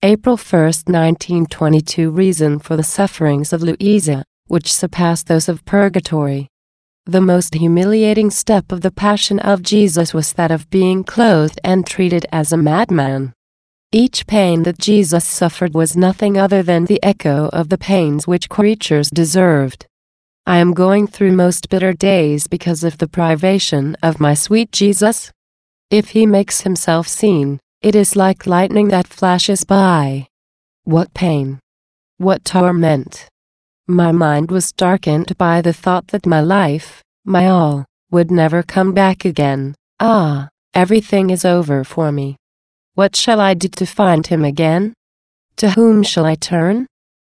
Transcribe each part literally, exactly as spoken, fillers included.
April first, nineteen twenty-two. Reason for the sufferings of Louisa, which surpassed those of purgatory. The most humiliating step of the Passion of Jesus was that of being clothed and treated as a madman. Each pain that Jesus suffered was nothing other than the echo of the pains which creatures deserved. I am going through most bitter days because of the privation of my sweet Jesus. If he makes himself seen, it is like lightning that flashes by. What pain! What torment! My mind was darkened by the thought that my life, my all, would never come back again. Ah, everything is over for me. What shall I do to find him again? To whom shall I turn?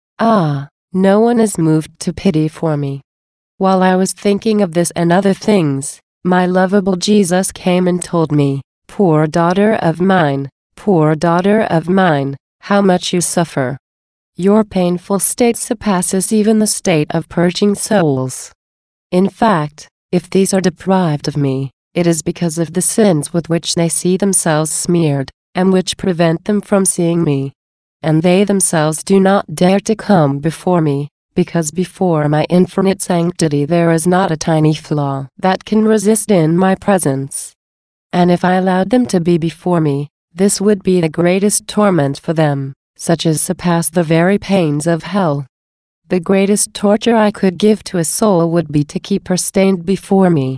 Ah, no one is moved to pity for me. While I was thinking of this and other things, my lovable Jesus came and told me, "Poor daughter of mine, poor daughter of mine, how much you suffer. Your painful state surpasses even the state of purging souls. In fact, if these are deprived of me, it is because of the sins with which they see themselves smeared, and which prevent them from seeing me. And they themselves do not dare to come before me, because before my infinite sanctity there is not a tiny flaw that can resist in my presence. And if I allowed them to be before me, this would be the greatest torment for them, such as surpass the very pains of hell. The greatest torture I could give to a soul would be to keep her stained before me.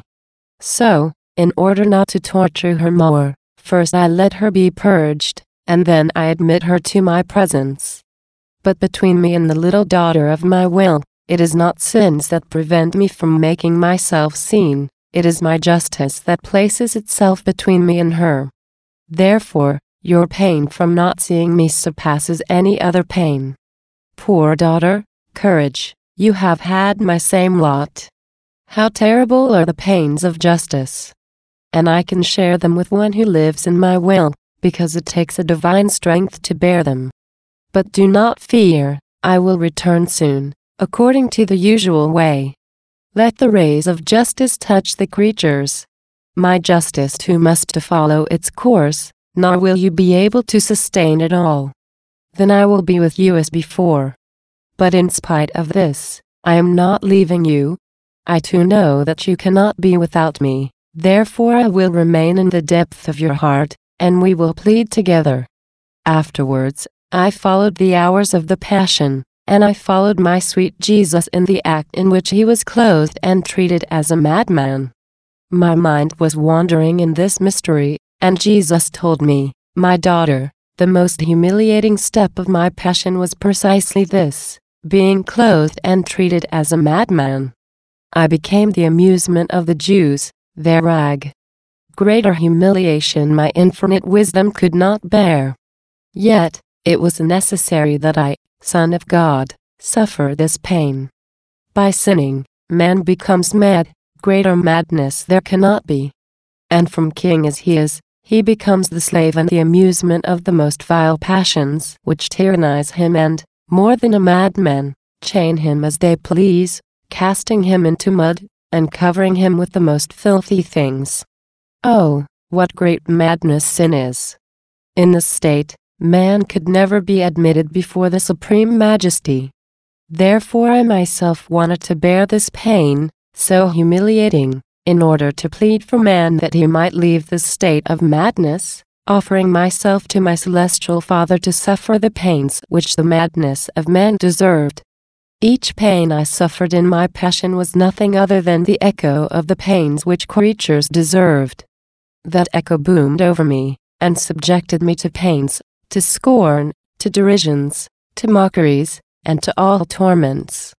So, in order not to torture her more, first I let her be purged, and then I admit her to my presence. But between me and the little daughter of my will, it is not sins that prevent me from making myself seen, it is my justice that places itself between me and her. Therefore, your pain from not seeing me surpasses any other pain. Poor daughter, courage, you have had my same lot. How terrible are the pains of justice! And I can share them with one who lives in my will, because it takes a divine strength to bear them. But do not fear, I will return soon, according to the usual way. Let the rays of justice touch the creatures. My justice too must follow its course, nor will you be able to sustain it all. Then I will be with you as before. But in spite of this, I am not leaving you. I too know that you cannot be without me, therefore I will remain in the depth of your heart, and we will plead together. Afterwards, I followed the hours of the Passion, and I followed my sweet Jesus in the act in which he was clothed and treated as a madman. My mind was wandering in this mystery, and Jesus told me, "My daughter, the most humiliating step of my passion was precisely this, being clothed and treated as a madman. I became the amusement of the Jews, their rag. Greater humiliation my infinite wisdom could not bear. Yet, it was necessary that I, Son of God, suffer this pain. By sinning, man becomes mad, greater madness there cannot be. And from king as he is, he becomes the slave and the amusement of the most vile passions which tyrannize him and, more than a madman, chain him as they please, casting him into mud, and covering him with the most filthy things. Oh, what great madness sin is! In this state, man could never be admitted before the Supreme Majesty. Therefore I myself wanted to bear this pain, so humiliating, in order to plead for man that he might leave this state of madness, offering myself to my celestial Father to suffer the pains which the madness of man deserved. Each pain I suffered in my passion was nothing other than the echo of the pains which creatures deserved. That echo boomed over me, and subjected me to pains, to scorn, to derisions, to mockeries, and to all torments.